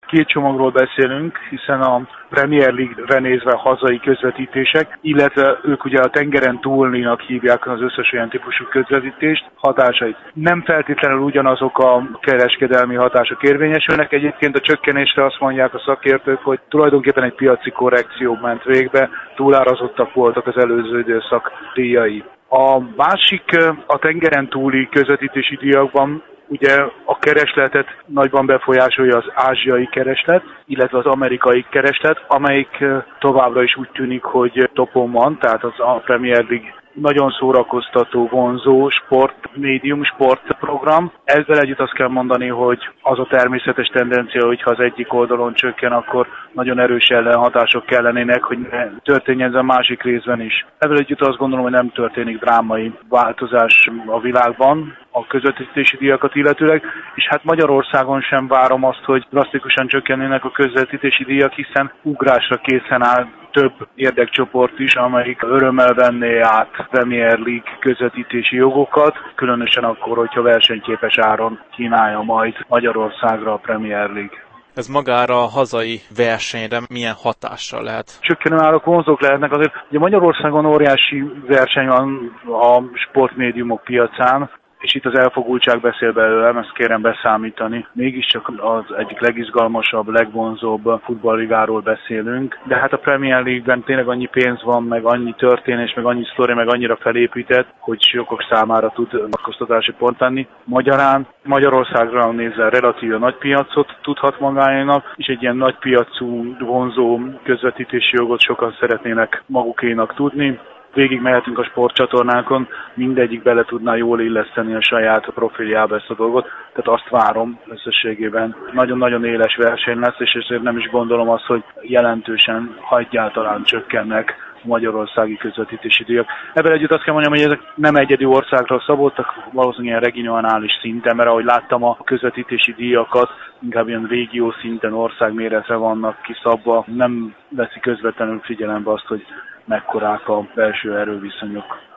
két csomagról beszélünk, hiszen a Premier League-re nézve hazai közvetítések, illetve ők ugye a tengeren túlninak hívják az összes olyan típusú közvetítést, hatásait. Nem feltétlenül ugyanazok a kereskedelmi hatások érvényesülnek. Egyébként a csökkenésre azt mondják a szakértők, hogy tulajdonképpen egy piaci korrekció ment végbe, túlárazottak voltak az előző időszak díjai. A másik a tengeren túli közvetítési díjakban ugye a keresletet nagyban befolyásolja az ázsiai kereslet, illetve az amerikai kereslet, amelyik továbbra is úgy tűnik, hogy topon van, tehát az a Premier League nagyon szórakoztató, vonzó sportmédium, sportprogram. Ezzel együtt azt kell mondani, hogy az a természetes tendencia, hogyha az egyik oldalon csökken, akkor nagyon erős ellenhatások kellenének, hogy ne történjen ez a másik részben is. Ezzel együtt azt gondolom, hogy nem történik drámai változás a világban a közvetítési díjakat illetőleg, és hát Magyarországon sem várom azt, hogy drasztikusan csökkennének a közvetítési díjak, hiszen ugrásra készen áll több érdekcsoport is, amelyik örömmel venné át Premier League közvetítési jogokat, különösen akkor, hogyha versenyképes áron kínálja majd Magyarországra a Premier League. Ez magára a hazai versenyre milyen hatással lehet? Csökkenő árak vonzók lehetnek azért. Ugye Magyarországon óriási verseny van a sportmédiumok piacán, és itt az elfogultság beszél belőlem, ezt kérem beszámítani. Mégiscsak az egyik legizgalmasabb, legvonzóbb futballligáról beszélünk, de hát a Premier League-ben tényleg annyi pénz van, meg annyi történés, meg annyi sztori, meg annyira felépített, hogy sokak számára tud vonatkoztatási pont lenni. Magyarán Magyarországra nézve relatíve nagy piacot tudhat magáénak, és egy ilyen nagy piacú, vonzó közvetítési jogot sokan szeretnének magukénak tudni. Végig mehetünk a sportcsatornákon, mindegyik bele tudná jól illeszteni a saját profiljába ezt a dolgot, tehát azt várom összességében. Nagyon-nagyon éles verseny lesz, és ezért nem is gondolom azt, hogy jelentősen, ha egyáltalán csökkennek a magyarországi közvetítési díjak. Ebben együtt azt kell mondjam, hogy ezek nem egyedi országra szabottak, valószínűleg ilyen regionális szinten, mert ahogy láttam a közvetítési díjakat, inkább ilyen régió szinten, országméretre vannak kiszabva, nem veszi közvetlenül figyelembe azt, hogy mekkorák a belső erőviszonyok.